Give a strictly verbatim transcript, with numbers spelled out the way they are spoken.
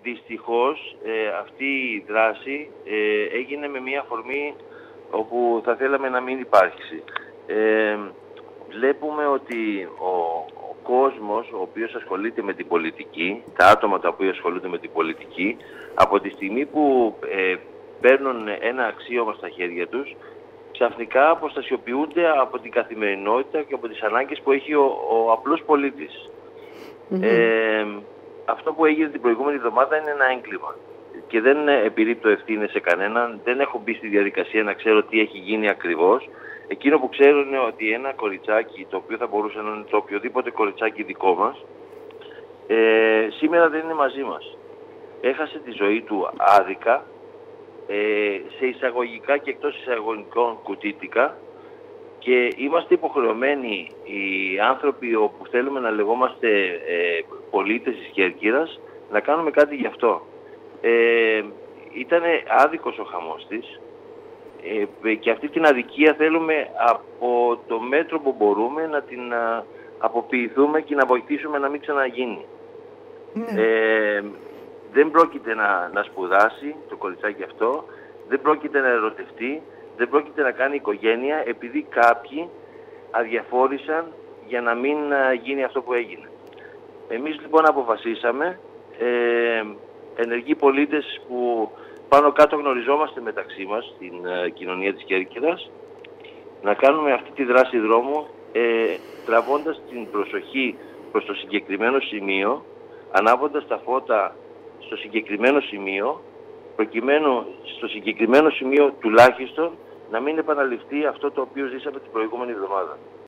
δυστυχώς ε, αυτή η δράση ε, έγινε με μια αφορμή όπου θα θέλαμε να μην υπάρξει. Ε, βλέπουμε ότι ο, ο κόσμος ο οποίος ασχολείται με την πολιτική, τα άτομα τα οποία ασχολούνται με την πολιτική, από τη στιγμή που ε, παίρνουν ένα αξίωμα στα χέρια τους, ξαφνικά αποστασιοποιούνται από την καθημερινότητα και από τις ανάγκες που έχει ο, ο απλός πολίτης. Mm-hmm. Ε, αυτό που έγινε την προηγούμενη εβδομάδα είναι ένα έγκλημα και δεν επιρρύπτω ευθύνες σε κανέναν, δεν έχω μπει στη διαδικασία να ξέρω τι έχει γίνει ακριβώς. Εκείνο που ξέρω είναι ότι ένα κοριτσάκι, το οποίο θα μπορούσε να είναι το οποιοδήποτε κοριτσάκι δικό μας, ε, σήμερα δεν είναι μαζί μας. Έχασε τη ζωή του άδικα, ε, σε εισαγωγικά και εκτός εισαγωγικών κουτίτικα, και είμαστε υποχρεωμένοι οι άνθρωποι όπου θέλουμε να λεγόμαστε ε, πολίτες της Κέρκυρας να κάνουμε κάτι γι' αυτό. Ε, ήταν άδικος ο χαμός της ε, και αυτή την αδικία θέλουμε από το μέτρο που μπορούμε να την α, αποποιηθούμε και να βοηθήσουμε να μην ξαναγίνει. Mm. Ε, δεν πρόκειται να, να σπουδάσει το κοριτσάκι αυτό, δεν πρόκειται να ερωτευτεί, δεν πρόκειται να κάνει οικογένεια επειδή κάποιοι αδιαφόρησαν για να μην γίνει αυτό που έγινε. Εμείς λοιπόν αποφασίσαμε, ε, ενεργοί πολίτες που πάνω κάτω γνωριζόμαστε μεταξύ μας στην ε, κοινωνία της Κέρκυρας, να κάνουμε αυτή τη δράση δρόμου ε, τραβώντας την προσοχή προς το συγκεκριμένο σημείο, ανάβοντας τα φώτα στο συγκεκριμένο σημείο, προκειμένου στο συγκεκριμένο σημείο τουλάχιστον να μην επαναληφθεί αυτό το οποίο ζήσαμε την προηγούμενη εβδομάδα.